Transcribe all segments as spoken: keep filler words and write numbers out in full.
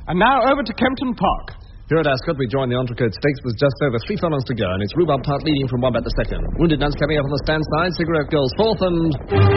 And now over to Kempton Park. Here at Ascot, we join the Entrecote Stakes with just over three furlongs to go, and it's Rhubarb Tart leading from one bet the second. Wounded Nuns coming up on the stand side, Cigarette Girls fourth, and...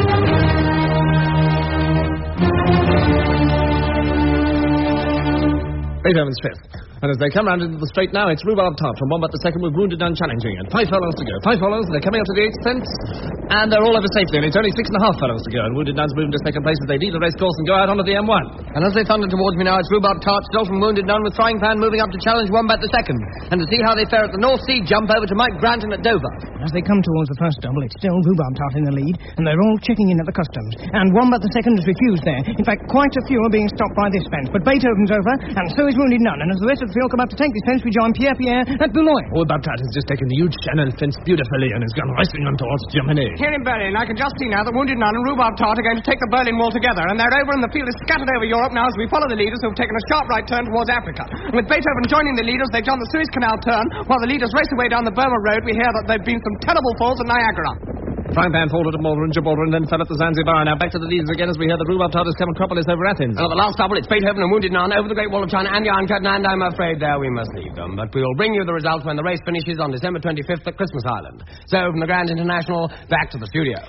Beethoven's fifth. And as they come round into the straight now, it's Rhubarb Tart from one but the second with Wounded Nun challenging it. Five furlongs to go. Five furlongs, they're coming up to the eighth fence, and they're all over safely, and it's only six and a half furlongs to go, and Wounded Nun's moving to second place as they lead the race course and go out onto the M one. And as they thunder towards me now, it's Rhubarb Tart still from Wounded Nun with Frying Pan moving up to challenge one but the second. And to see how they fare at the North Sea jump over to Mike Granton at Dover. As they come towards the first double, it's still Rhubarb Tart in the lead, and they're all checking in at the customs. And one but the second is refused there. In fact, quite a few are being stopped by this fence. But Beethoven's over, and so is Wounded Nun. And as the rest of the field come up to take this fence, we join Pierre Pierre at Boulogne. Rhubarb Tart has just taken the huge channel fence beautifully and has gone racing on towards Germany. Here in Berlin, I can just see now that Wounded Nun and Rhubarb Tart are going to take the Berlin Wall together, and they're over and the field is scattered over Europe now as we follow the leaders who have taken a sharp right turn towards Africa. And with Beethoven joining the leaders, they've done the Suez Canal turn, while the leaders race away down the Burma Road. We hear that there have been some terrible falls at Niagara. Frying Pan faltered at Malta and Gibraltar and then fell at the Zanzibar. Now back to the leaders again as we hear the Rhubarb Tart has come Acropolis over Athens. And at the last double, it's Beethoven and Wounded Nun over the Great Wall of China and the Iron Curtain, and I'm afraid there we must leave them. But we will bring you the results when the race finishes on December twenty-fifth at Christmas Island. So from the Grand International, back to the studio.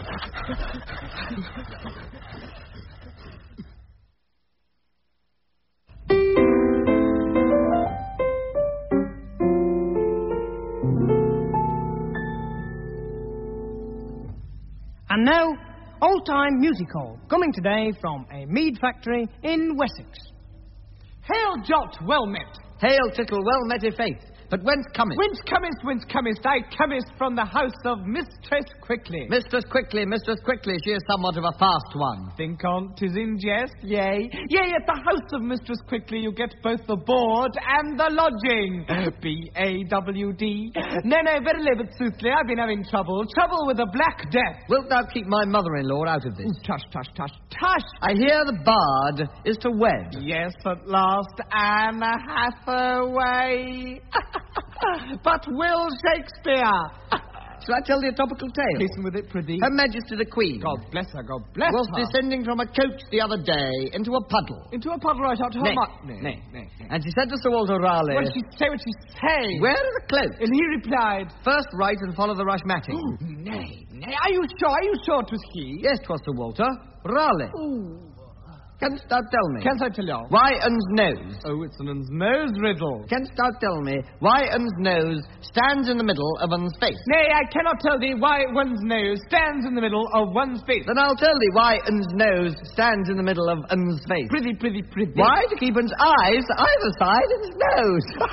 And now, old-time music hall, coming today from a mead factory in Wessex. Hail, Jot, well met. Hail, Tickle, well met i' faith. But whence comest? Whence comest, whence comest? I comest from the house of Mistress Quickly. Mistress Quickly, Mistress Quickly, she is somewhat of a fast one. Think on, 'tis in jest, yea. Yea, at the house of Mistress Quickly you get both the board and the lodging. B A W D. No, no, verily, but soothly, I've been having trouble. Trouble with the Black Death. Wilt thou keep my mother-in-law out of this? Ooh, tush, tush, tush, tush. I hear the bard is to wed. Yes, at last, Anne Hathaway. But Will Shakespeare. Shall I tell thee a topical tale? Hasten with it, prithee. Her Majesty the Queen. God bless her, God bless was her. descending from a coach the other day into a puddle. Into a puddle right out to her Nay, mutt. nay, nay, nay. And she said to Sir Walter Raleigh... What did she say, what did she say? Where are the cloaks? And he replied... First right and follow the rushmatting. Nay, nay, are you sure, are you sure it was he? Yes, 'twas Sir Walter Raleigh. Ooh. Canst thou tell me? Canst I tell you? Why un's nose? Oh, it's an nose riddle. Canst thou tell me why un's nose stands in the middle of un's face? Nay, I cannot tell thee why one's nose stands in the middle of one's face. Then I'll tell thee why un's nose stands in the middle of un's face. Prithee, prithee, prithee. Why? To keep un's eyes either side un's nose.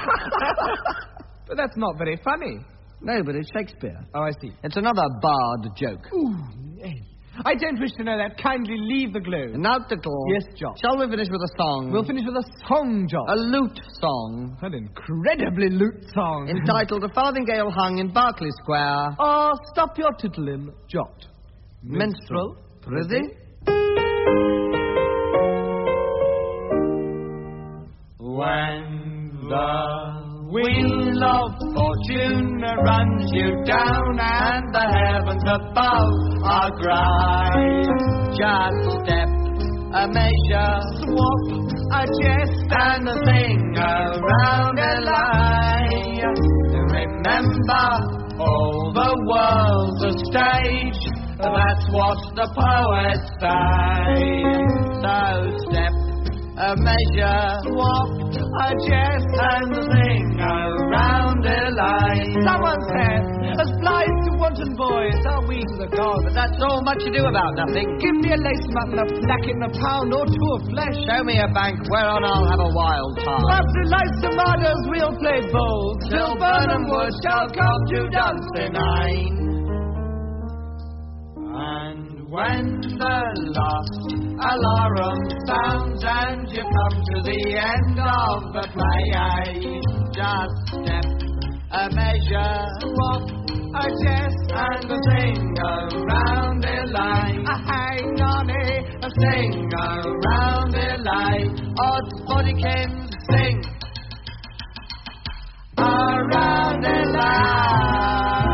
But that's not very funny. No, but it's Shakespeare. Oh, I see. It's another bard joke. Ooh, nay. I don't wish to know that. Kindly leave the globe. And now, Tickle. Yes, John. Shall we finish with a song? We'll finish with a song, John. A lute song. An incredibly lute song. Entitled A Farthingale Hung in Berkeley Square. Oh, stop your tittling, Jot. Minstrel. Prithee. When the wheel of fortune runs you down and the heavens above are dry, just step a measure, swap a jest, and sing around a line. Remember, all the world's a stage, that's what the poets say. So step a measure, swap a jest, and sing around a line. Someone said, as flies to wanton boys are we to the gods. But that's all much ado about nothing. Give me a lace mutton, a flacket, and a pound or two of flesh. Show me a bank whereon I'll have a wild time. After life's tomatoes we'll play bold, till Burnham Wood shall come to Dunsinane. And when the last alarum sounds and you come to the end of the play, just step a measure, swap a jest, and sing around a line. A hang on it, a sing around a line. Odds bodykins sing around a line.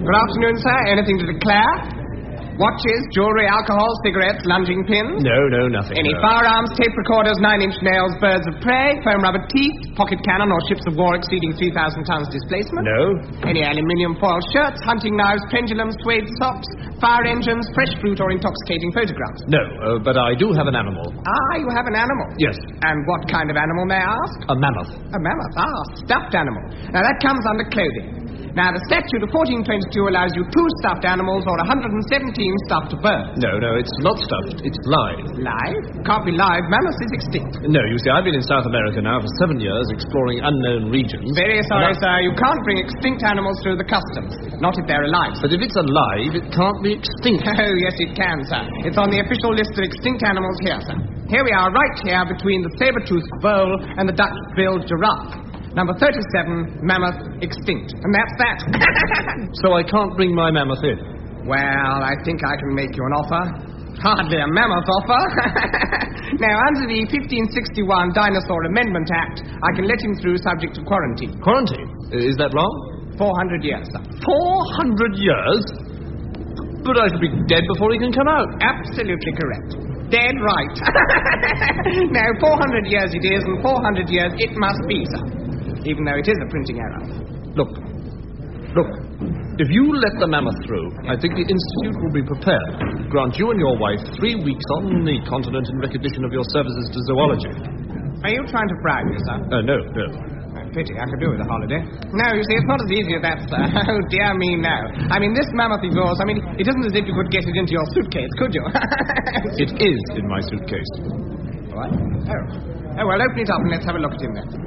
Good afternoon, sir. Anything to declare? Watches, jewellery, alcohol, cigarettes, lunging pins? No, no, nothing. Any no. firearms, tape recorders, nine-inch nails, birds of prey, foam rubber teeth, pocket cannon or ships of war exceeding three thousand tons displacement? No. Any aluminium foil shirts, hunting knives, pendulums, suede socks, fire engines, fresh fruit or intoxicating photographs? No, uh, but I do have an animal. Ah, you have an animal? Yes. And what kind of animal, may I ask? A mammoth. A mammoth, ah, stuffed animal. Now, that comes under clothing. Now, the statute of fourteen twenty-two allows you two stuffed animals or one hundred seventeen stuffed birds. No, no, it's not stuffed. It's live. Live? Can't be live. Mammoth is extinct. No, you see, I've been in South America now for seven years exploring unknown regions. Very sorry, I... sir. You can't bring extinct animals through the customs. Not if they're alive. But if it's alive, it can't be extinct. Oh, yes, it can, sir. It's on the official list of extinct animals here, sir. Here we are, right here between the saber-toothed vole and the Dutch-billed giraffe. Number thirty-seven, mammoth extinct. And that's that. So I can't bring my mammoth in? Well, I think I can make you an offer. Hardly a mammoth offer. Now, under the fifteen sixty-one Dinosaur Amendment Act, I can let him through subject to quarantine. Quarantine? Is that wrong? Four hundred years, sir. Four hundred years? But I should be dead before he can come out. Absolutely correct. Dead right. Now, four hundred years it is, and four hundred years it must be, sir. Even though it is a printing error. Look, look, if you let the mammoth through, I think the Institute will be prepared to grant you and your wife three weeks on the continent in recognition of your services to zoology. Are you trying to bribe me, sir? Uh, no, no. Oh, pity, I could do with a holiday. No, you see, it's not as easy as that, sir. Oh, dear me, no. I mean, this mammoth of yours, I mean, it isn't as if you could get it into your suitcase, could you? It is in my suitcase. What? Oh. Oh, well, open it up and let's have a look at him then.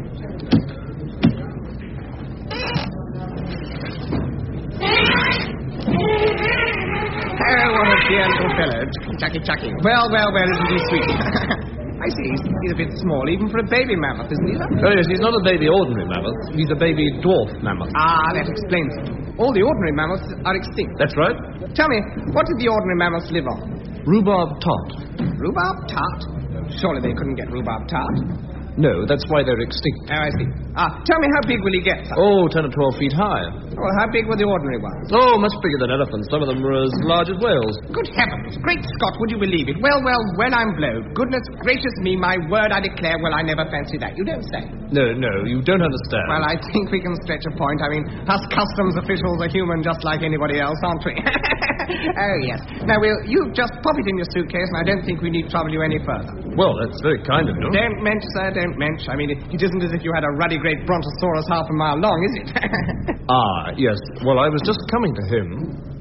Oh, what a dear little fellow. Chucky, chucky. Well, well, well, isn't he sweet? I see, he's, he's a bit small, even for a baby mammoth, isn't he, sir? Oh, yes, he's not a baby ordinary mammoth. He's a baby dwarf mammoth. Ah, that explains it. All the ordinary mammoths are extinct. That's right. Tell me, what did the ordinary mammoths live on? Rhubarb tart. Rhubarb tart? Surely they couldn't get rhubarb tart. No, that's why they're extinct. Oh, I see. Ah, tell me how big will he get, sir? Oh, ten or twelve feet high. Well, how big were the ordinary ones? Oh, much bigger than elephants. Some of them were as large as whales. Good heavens. Great Scott, would you believe it? Well, well, when I'm blowed. Goodness gracious me, my word, I declare, well, I never fancy that. You don't say. No, no, you don't understand. Well, I think we can stretch a point. I mean, us customs officials are human just like anybody else, aren't we? Oh, yes. Now, we'll, you just pop it in your suitcase, and I don't think we need trouble you any further. Well, that's very kind of you. Don't mench, sir, don't mench. I mean, it, it isn't as if you had a ruddy great brontosaurus half a mile long, is it? Ah, yes. Well, I was just coming to him.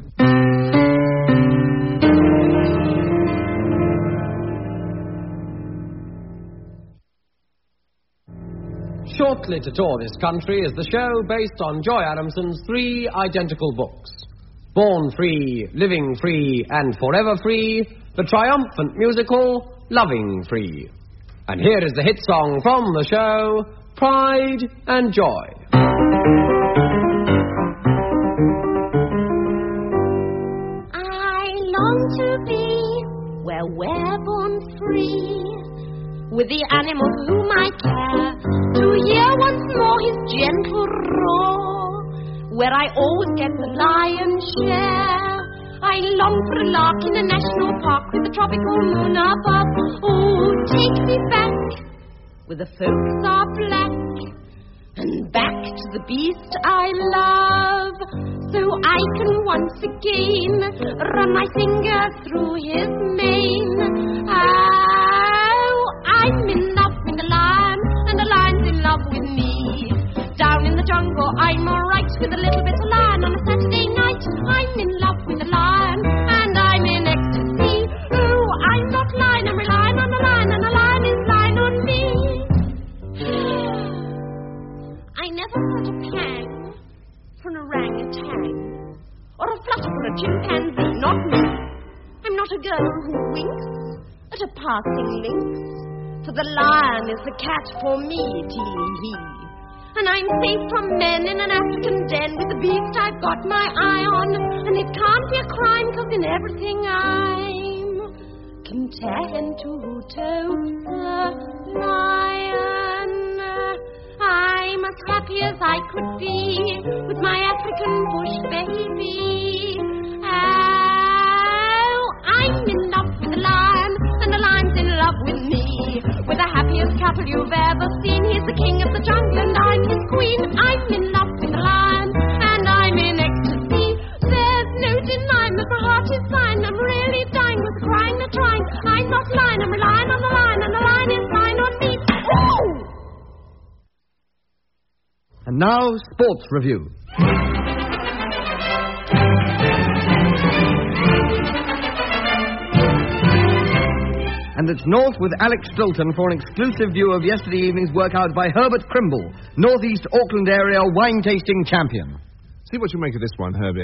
Shortly to tour this country is the show based on Joy Adamson's three identical books. Born Free, Living Free, and Forever Free, the triumphant musical Loving Free. And here is the hit song from the show, Pride and Joy. I long to be where we're born free, with the animals whom I care, to hear once more his gentle roar, where I always get the lion's share. I long for a lark in a national park with the tropical moon above. Oh, take me back, where the folks are black, and back to the beast I love, so I can once again run my finger through his mane. Oh, I'm in love with the lion, and the lion's in love with me. Down in the jungle, I'm alright with a little bit of lion on a Saturday night. I'm in love with the lion, and I'm in ecstasy. Oh, I'm not lying, I'm relying on the lion, and the lion is lying on me. I never felt a pang for an orangutan, or a flutter for a chimpanzee, not me. I'm not a girl who winks at a passing lynx, for the lion is the cat for me, tee-hee. And I'm safe from men in an African den with the beast I've got my eye on. And it can't be a crime, 'cause in everything I'm content to tote the lion. I'm as happy as I could be with my African bush baby. Oh, I'm in love with the lion, and the lion's in love with me. We're the happiest couple you've ever seen. He's the king of the jungle and I'm his queen. I'm in love with the lion, and I'm in ecstasy. There's no denying that my heart is fine. I'm really dying with the crying, the trying. I'm not lying, I'm relying on the lion, and the lion is lying on me. Ooh! And now, Sports Review. And it's North with Alex Stilton for an exclusive view of yesterday evening's workout by Herbert Crimble, Northeast Auckland area wine tasting champion. See what you make of this one, Herbie.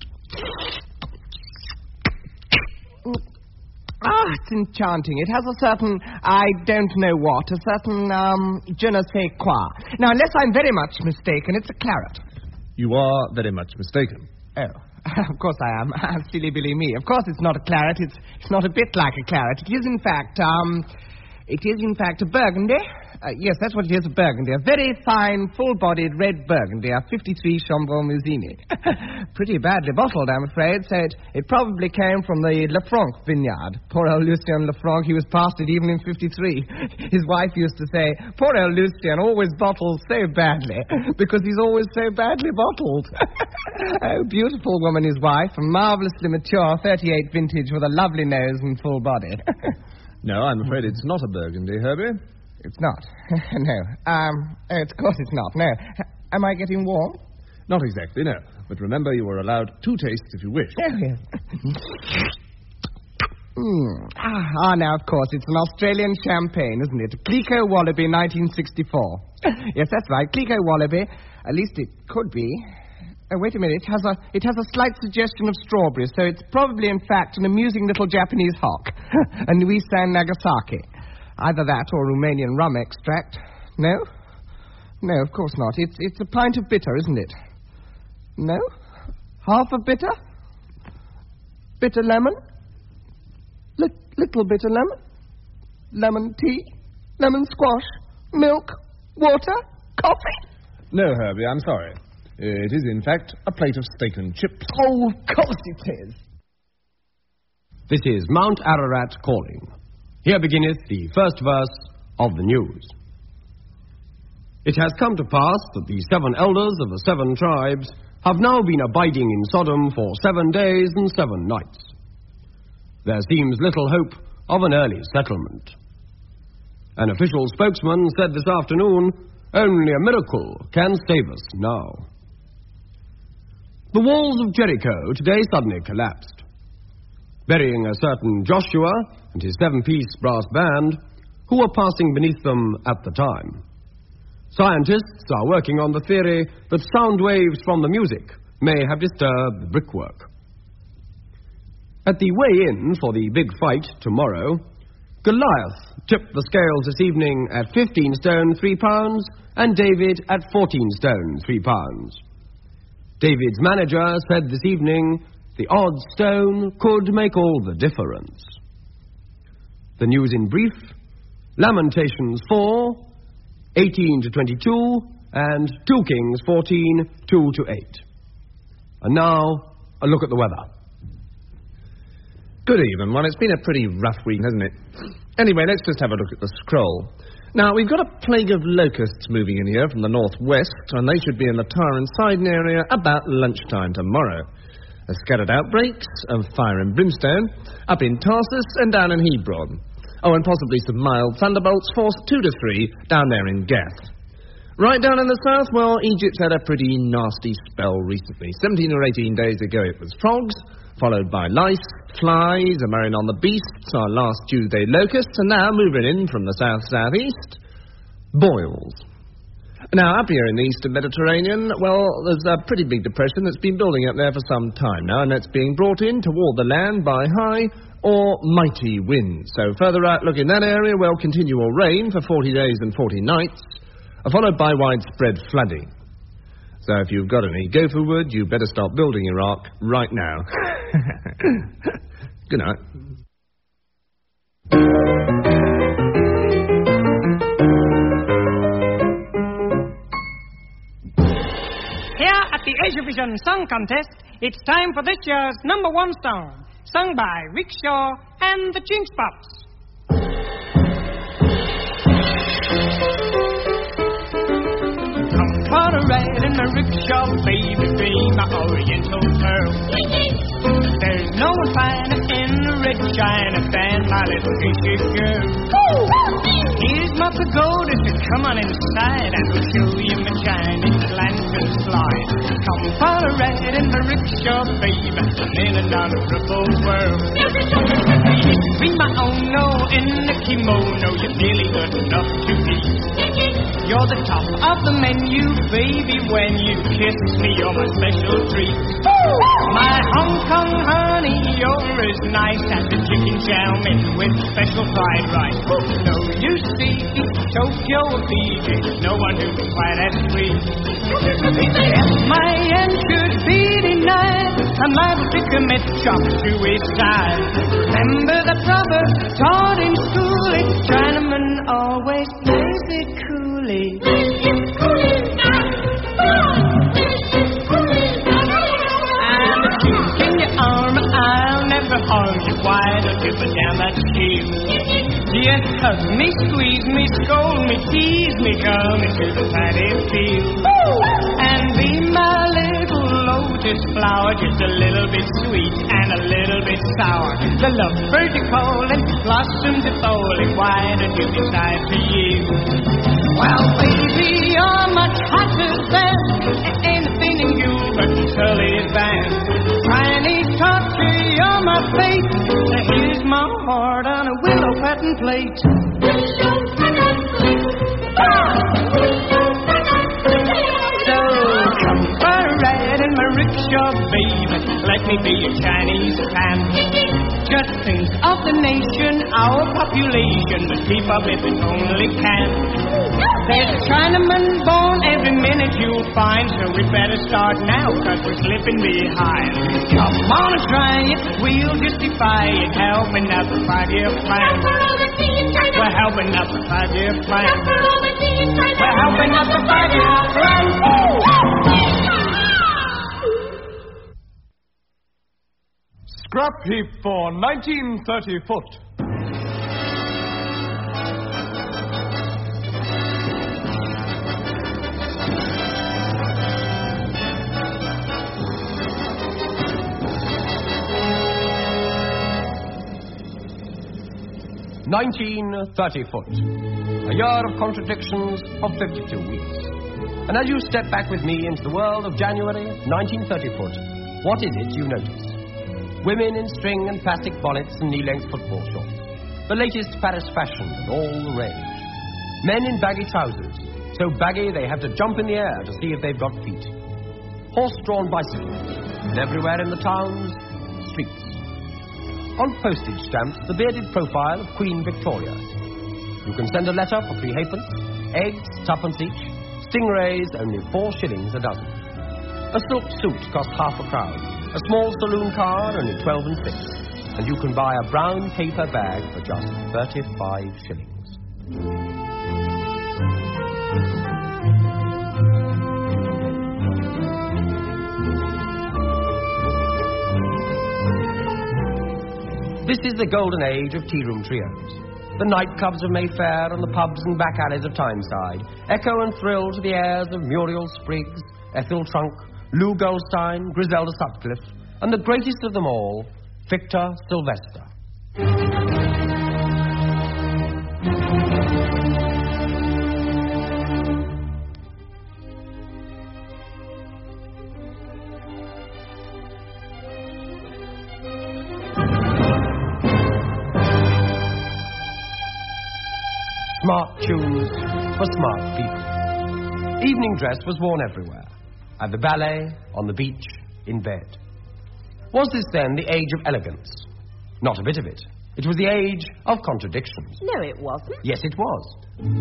Ah, it's enchanting. It has a certain, I don't know what, a certain, um, je ne sais quoi. Now, unless I'm very much mistaken, it's a claret. You are very much mistaken. Oh, of course I am. Silly Billy me. Of course it's not a claret. It's, it's not a bit like a claret. It is, in fact, um, it is, in fact, a burgundy. Uh, yes, that's what it is, a burgundy. A very fine, full-bodied red burgundy, a fifty-three Chambon Musini. Pretty badly bottled, I'm afraid, so it, it probably came from the Lefranc vineyard. Poor old Lucien Lefranc, he was past it even in fifty-three. His wife used to say, poor old Lucien always bottles so badly, because he's always so badly bottled. Oh, beautiful woman, his wife, a marvellously mature thirty-eight vintage with a lovely nose and full body. No, I'm afraid it's not a burgundy, Herbie. It's not. No. Um, oh, of course it's not. No. Am I getting warm? Not exactly, no. But remember, you are allowed two tastes if you wish. Oh, yes. mm. ah, ah, now, of course, it's an Australian champagne, isn't it? Clicquot Wallaby nineteen sixty-four. Yes, that's right. Clicquot Wallaby. At least it could be. Oh, wait a minute. It has a, it has a slight suggestion of strawberry, so it's probably, in fact, an amusing little Japanese hock. A Nissan Nagasaki. Either that or Romanian rum extract. No? No, of course not. It's it's a pint of bitter, isn't it? No? Half a bitter? Bitter lemon? L- little bitter lemon? Lemon tea? Lemon squash? Milk? Water? Coffee? No, Herbie, I'm sorry. It is, in fact, a plate of steak and chips. Oh, of course it is. This is Mount Ararat calling. Here beginneth the first verse of the news. It has come to pass that the seven elders of the seven tribes have now been abiding in Sodom for seven days and seven nights. There seems little hope of an early settlement. An official spokesman said this afternoon, only a miracle can save us now. The walls of Jericho today suddenly collapsed, burying a certain Joshua and his seven-piece brass band, who were passing beneath them at the time. Scientists are working on the theory that sound waves from the music may have disturbed the brickwork. At the weigh-in for the big fight tomorrow, Goliath tipped the scales this evening at fifteen stone three pounds and David at fourteen stone three pounds. David's manager said this evening the odd stone could make all the difference. The news in brief: Lamentations four, eighteen to twenty-two, and two Kings fourteen, two to eight. And now, a look at the weather. Good even one. It's been a pretty rough week, hasn't it? Anyway, let's just have a look at the scroll. Now, we've got a plague of locusts moving in here from the northwest, and they should be in the Tyre and Sidon area about lunchtime tomorrow. There's scattered outbreaks of fire and brimstone up in Tarsus and down in Hebron. Oh, and possibly some mild thunderbolts, force two to three, down there in Gath. Right down in the south, well, Egypt's had a pretty nasty spell recently. Seventeen or eighteen days ago it was frogs, followed by lice, flies, a marrying on the beasts, our last Tuesday locusts, and now moving in from the south-southeast, boils. Now, up here in the eastern Mediterranean, well, there's a pretty big depression that's been building up there for some time now, and that's being brought in toward the land by high or mighty winds. So further outlook in that area, well, continual rain for forty days and forty nights, followed by widespread flooding. So if you've got any gopher wood, you better start building your ark right now. Good night. Asiavision Song Contest, it's time for this year's number one song, sung by Rickshaw and the Jinx Pops. Come for a ride in the rickshaw, baby, be my oriental pearl. There's no one finer in the red China than my little Asian girl. Here's my pagoda, so come on inside and we'll show you my Chinese lantern slide. Come for a ride in the rickshaw, baby, in another triple world. Be my own, no, in the kimono, you're nearly good enough to eat. You're the top of the menu, baby, when you kiss me, you're my special treat. My Hong Kong honey, you're as nice as the chicken chow mein with special fried rice. No, you see, Tokyo or Fiji, no one who's quite as sweet. If my end should be denied, I might pick a met chop to his side. Remember the proverb taught in school, it's Chinaman always plays it coolly. And a kick in your arm, I'll never harm you. Why don't you put down that shield? Just hug me, squeeze me, scold me, tease me, come into the paddy field. And be my little lotus flower, just a little bit sweet and a little bit sour. The lovebird you calling, blossoms are falling, why don't you decide for you? Well, baby, you're much hotter than anything in you but Sully's band. Chinese torture, you're my fate. Here's my heart on a willow pattern plate. Willow pattern plate. So come for a ride in my rickshaw, baby. Let me be your Chinese fan. Just think of the nation, our population, but keep up if it only can. There's a Chinaman born every minute you'll find, so we better start now, cause we're slipping behind. Come on and try it, we'll just defy it, helping out the five-year plan. We're helping out the five-year plan. We're helping out the five-year plan. Scrap heap for nineteen thirty foot. nineteen thirty foot. A year of contradictions of fifty-two weeks. And as you step back with me into the world of January nineteen thirty foot, what is it you notice? Women in string and plastic bonnets and knee-length football shorts. The latest Paris fashion and all the rage. Men in baggy trousers, so baggy they have to jump in the air to see if they've got feet. Horse-drawn bicycles, and everywhere in the towns, streets. On postage stamps, the bearded profile of Queen Victoria. You can send a letter for three halfpence, eggs, twopence each, stingrays only four shillings a dozen. A silk suit costs half a crown. A small saloon car, only twelve and six. And you can buy a brown paper bag for just thirty-five shillings. This is the golden age of tea-room trios. The nightclubs of Mayfair and the pubs and back alleys of Tyneside echo and thrill to the airs of Muriel Spriggs, Ethel Trunk, Lou Goldstein, Griselda Sutcliffe, and the greatest of them all, Victor Sylvester. Smart tunes for smart people. Evening dress was worn everywhere. At the ballet, on the beach, in bed. Was this then the age of elegance? Not a bit of it. It was the age of contradictions. No, it wasn't. Yes, it was.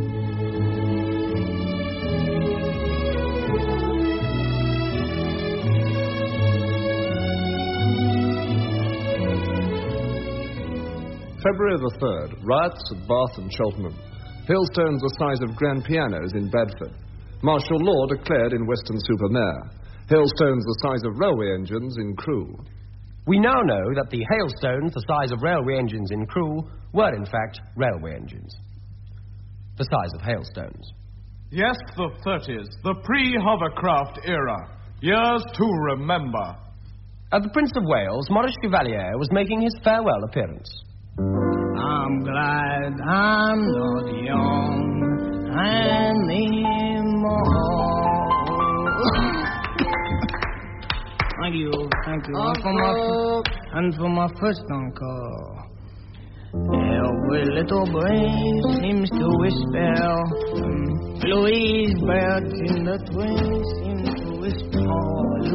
February the third, riots at Bath and Cheltenham. Hailstones the size of grand pianos in Bedford. Martial law declared in Weston-super-Mare. Hailstones the size of railway engines in Crewe. We now know that the hailstones the size of railway engines in Crewe were, in fact, railway engines. The size of hailstones. Yes, the thirties, the pre-hovercraft era. Years to remember. At the Prince of Wales, Maurice Chevalier was making his farewell appearance. I'm glad I'm not young anymore. Thank you, thank you. And for my, and for my first encore. Every little breeze seems to whisper. Um, Louise, birds in the trees seem to whisper. Oh,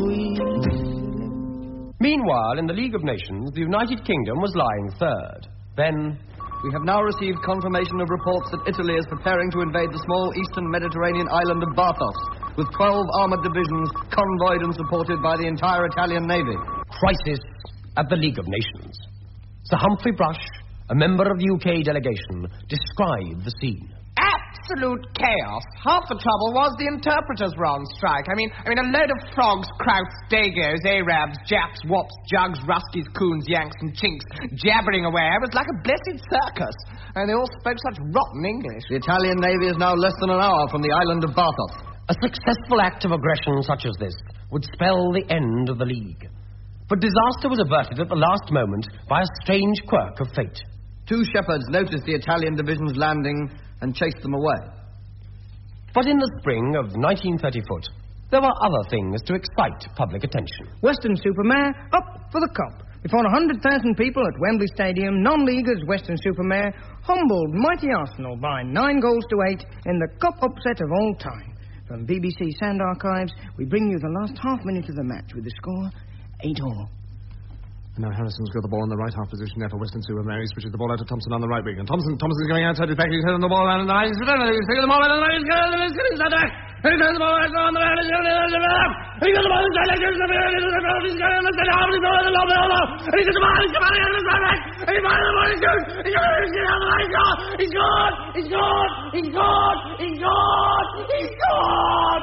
Louise. Meanwhile, in the League of Nations, the United Kingdom was lying third. Then, we have now received confirmation of reports that Italy is preparing to invade the small eastern Mediterranean island of Bartos, with twelve armoured divisions convoyed and supported by the entire Italian Navy. Crisis at the League of Nations. Sir Humphrey Brush, a member of the U K delegation, described the scene. Absolute chaos. Half the trouble was the interpreters were on strike. I mean, I mean, a load of frogs, krauts, dagos, Arabs, Japs, wops, jugs, ruskies, coons, yanks, and chinks jabbering away. It was like a blessed circus. And they all spoke such rotten English. The Italian Navy is now less than an hour from the island of Bartos. A successful act of aggression such as this would spell the end of the League. But disaster was averted at the last moment by a strange quirk of fate. Two shepherds noticed the Italian division's landing and chased them away. But in the spring of nineteen thirty foot, there were other things to excite public attention. Weston-super-Mare up for the Cup. Before one hundred thousand people at Wembley Stadium, non-leaguers Weston-super-Mare humbled mighty Arsenal by nine goals to eight in the Cup upset of all time. From B B C Sound Archives, we bring you the last half minute of the match with the score eight all. And now Harrison's got the ball in the right half position there for Weston-super-Mare. He switches the ball out to Thompson on the right wing. And Thompson, Thompson's going outside his back. He's hitting the ball around the line. He's hitting the ball around the line. He's getting the ball inside back. He turns the ball right on the right. He's getting the ball up. He got the ball inside like this. He's getting the center half. He's going the ball below. And he's got the ball. He's coming out of the right back. And he's finding the ball. He's good. He's going to get out of the right. He's good. He's good. He's good. He's good. He's good.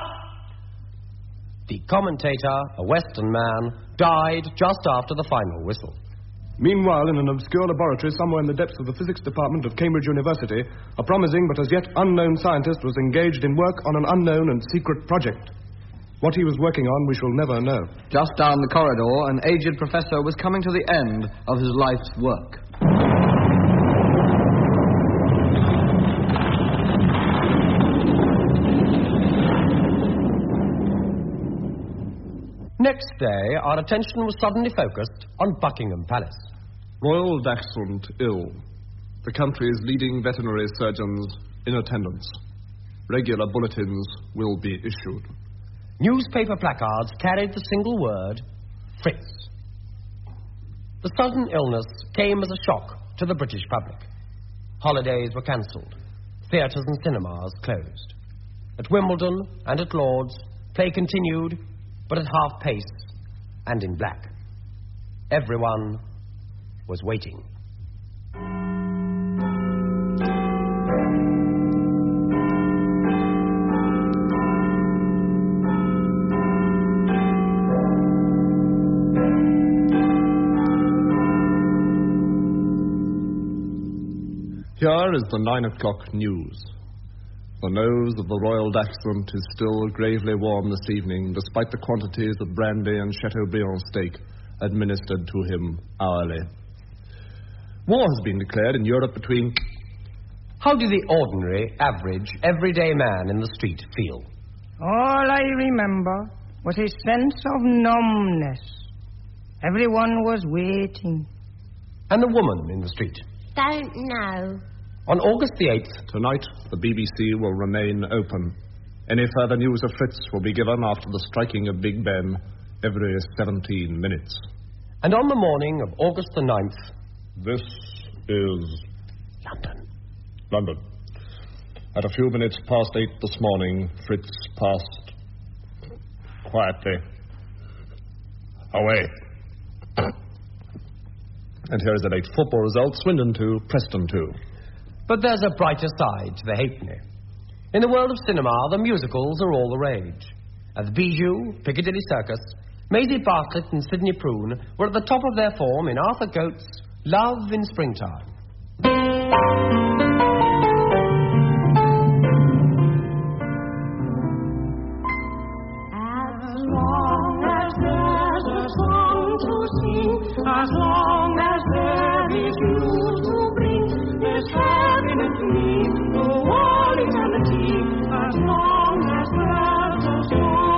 The commentator, a Western man, died just after the final whistle. Meanwhile, in an obscure laboratory somewhere in the depths of the physics department of Cambridge University, a promising but as yet unknown scientist was engaged in work on an unknown and secret project. What he was working on, we shall never know. Just down the corridor, an aged professor was coming to the end of his life's work. Next day, our attention was suddenly focused on Buckingham Palace. Royal Dachshund ill. The country's leading veterinary surgeons in attendance. Regular bulletins will be issued. Newspaper placards carried the single word, Fritz. The sudden illness came as a shock to the British public. Holidays were cancelled. Theatres and cinemas closed. At Wimbledon and at Lord's, play continued, but at half pace and in black. Everyone was waiting. Here is the nine o'clock news. The nose of the Royal Dachshund is still gravely warm this evening, despite the quantities of brandy and Chateaubriand steak administered to him hourly. War has been declared in Europe between... How did the ordinary, average, everyday man in the street feel? All I remember was a sense of numbness. Everyone was waiting. And the woman in the street? Don't know. On August the eighth... Tonight, the B B C will remain open. Any further news of Fritz will be given after the striking of Big Ben every seventeen minutes. And on the morning of August the ninth... This is... London. London. At a few minutes past eight this morning, Fritz passed quietly away. And here is the late football result. Swindon two, Preston two. But there's a brighter side to the halfpenny. In the world of cinema, the musicals are all the rage. At the Bijou, Piccadilly Circus, Maisie Bartlett and Sidney Prune were at the top of their form in Arthur Goat's Love in Springtime. As long as there's a song to sing, as long as there is you to bring, there's heaven and me, the wall eternity, as long as there's a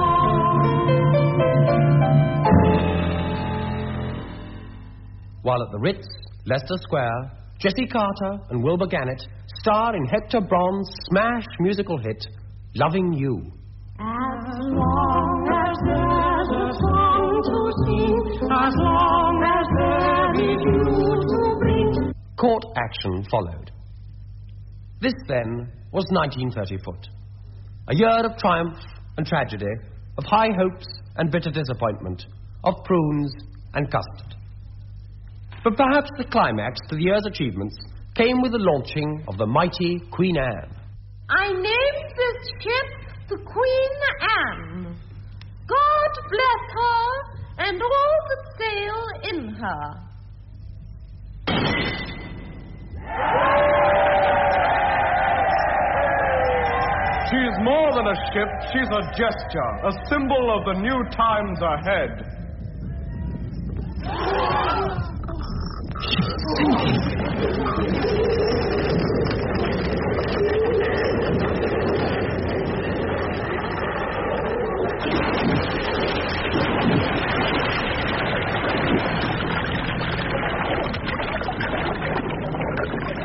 song. While at the Ritz, Leicester Square, Jessie Carter and Wilbur Gannett star in Hector Braun's smash musical hit, Loving You. As long as there's a song to sing, as long as there is you to bring. Court action followed. This, then, was nineteen thirty foot. A year of triumph and tragedy, of high hopes and bitter disappointment, of prunes and custard. But perhaps the climax to the year's achievements came with the launching of the mighty Queen Anne. I named this ship the Queen Anne. God bless her and all that sail in her. She's more than a ship, she's a gesture, a symbol of the new times ahead.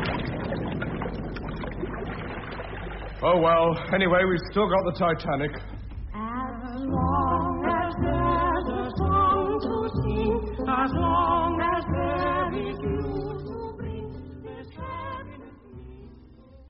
Oh, well, anyway, we've still got the Titanic.